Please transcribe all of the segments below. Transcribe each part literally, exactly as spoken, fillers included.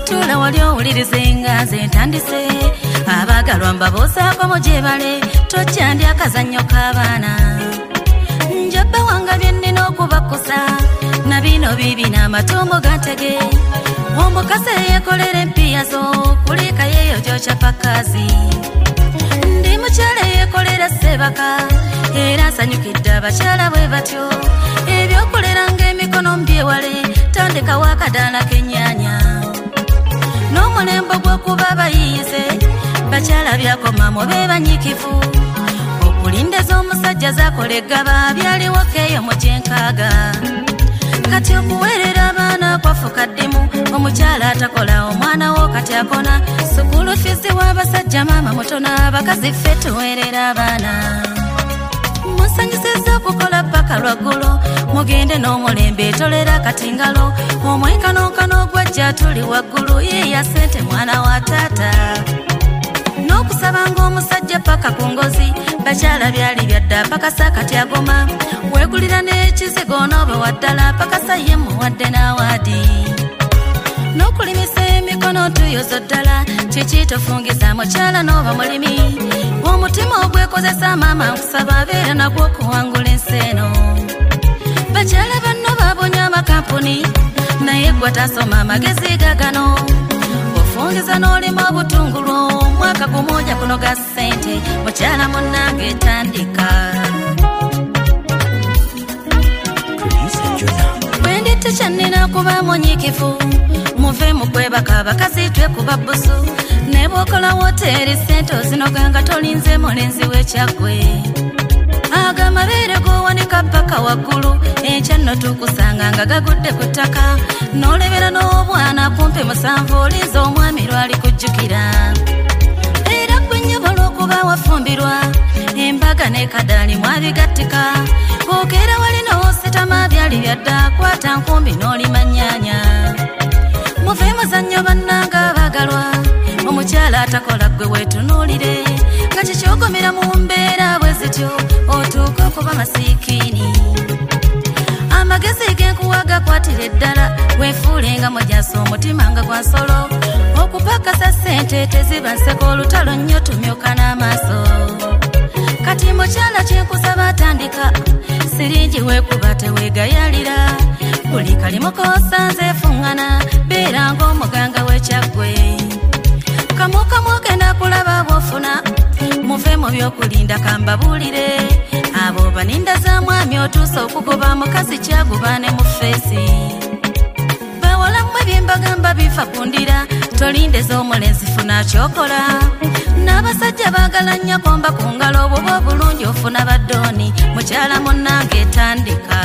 tula wali owulirizenga nze ntandise abagalwa mbabuusaako mujebale tojjandya akazannyo k'abaana njabba wanga byennina okubakusa na bino bibi n'amatuumu gantege omukazi yeekolera empiya zo kulika yeeyo gy'okyapa kazi ndi mukyala yeekolera ssebaka era nsanyukidde abakyala bwe batyo ebyokulera ng'emikono mbyewale tandikawo akadaala k'ennyaanya n'omulembo gw'okuba abayiize bakyala byakoma mu be banyikivu okulinda ez'omusajja zakola eggaba byaliwo keeyo mu kyenkaaga kati okuweerera abaana kwafukaddemu omukyala atakola omwana wo kati akona sukulu fizi w'abasajja maama mutono abakazi ffe tuweerera abaana musanyusizza okukola paka lwaggulo mugende n'omulembe etolera kati ngalo omwenkanonkano gwajja tuli waggulu yeeya ssente mwana wa taata n'okusabanga omusajja paka ku ngozi bakyala byali byadda pakasa kati agoma weegulira n'ekizigo n'oba waddala pakasa ye muwadde n'awaadi n'okulimisa emikono tuyozo ddala kiki tofungiza mukyala n'oba mulimi omutima ogwekozesa maama nkusaba abeera nagwo okuwangula ensi eno bakyala banno babonya amakampuni naye gwe tasoma amagezi gagano ofungiza n'olima obutungulu omwaka gumoja kunoga ssente mukyala munnange etandika bwendi tekyannina kuba munyikifu muve mu kwebaka abakazi twekuba bbusu ne bw'okola woteeri ssente ozinoganga tolinze mulenzi w'ekyaggwe agamabeere g'owanika paka waggulu enkya nno tukusanga nga gagudde ku ttaka n'olebera n'obwana kumpi musanvu olinza omwami lwali kujjukira era gwe nnyabo lw'okuba wafumbirwa embaga n'ekadaali mwabigattika okeera wali n'ositama byali byadda kwata nkumbi n'olima nnyaanya muve muzannyo bannanga abagalwa omukyala atakola ggwe weetunuulire nga kikyogomera mu mbeera bwe zityo otuuka okuba masiikiini amagezi g'enkuwa gakwatira eddala weefuulenga mujasa omutima nga gwa nsolo okupakasa ssente teziba nseko olutalo nnyo tumyuka n'amaaso kati mukyala kyenkusaba atandika siringi weekuba teweegayalira buli kalimu k'osanze efuŋŋana beera ng'omuganga w'ekyaggwe kamukamu ogenda kulaba bw'ofuna muve mu by'okulinda kambabuulire abo baninda za mwami otuusa okugoba mukazi kyaguba ne mu feesi bawala mmwe byembagamba bifa kundira tolindeza omulenzi funa kyokola n'abasajja baagala nnyo komba ku ngalo obwoba obulungi ofuna baddooni mukyala munnange etandika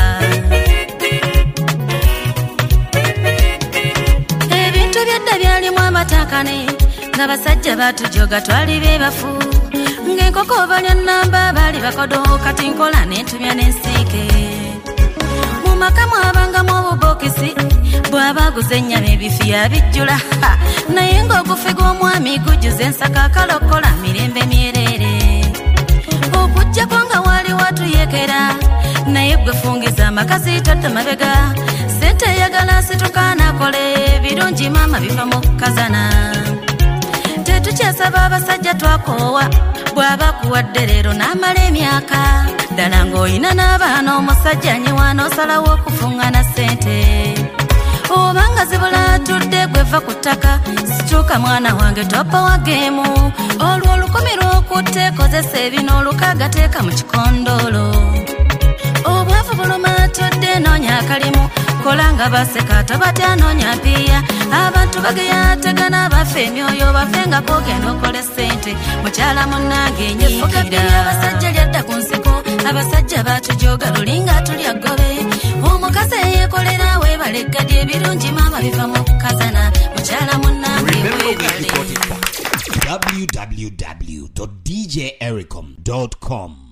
ebintu byadda byalimu amatakane nga basajja batujoga twali bebafu ng'enkoko balya nnamba baali bakodo kati nkola n'entumya n'ensiike mu maka mwabangamu obubokisi bw'abaaguza ennyama ebifi yabijjula naye ng'ogufi gw'omwami gujjuza ensaka akalokola mirembe myereere okuggyako nga waali watuyekera naye gwe fungiza amakazi todda mabega ssente eyagala asituka nakole birungi maama biva mu kukazana tetukyasaba abasajja twakoowa bw'aba kuwadde leero n'amala emyaka ddala ng'olina n'abaana omusajja nyiwa n'osalawo okufuŋŋana ssente obanga zibula atudde gweva ku ttaka situuka mwana wange toppa wa geemu olwo olukumi lw'okutte kozesa ebino olukaaga teeka mu kikondoolo obwavu buluma atudde noonya akalimu kola nga baseka tobatya noonya mpiya abantu bageyategana bafe emyoyo bafenga kogenda okola ssente mukyala munnange enyiikira abasajja lyadda ku nsiko abasajja batujoga lulinga tulya ggobe omukazi eyeekolera weebale eggadi ebirungi maama biva mu kukazana mukyala munnange weebale w w w dot d j ericom dot com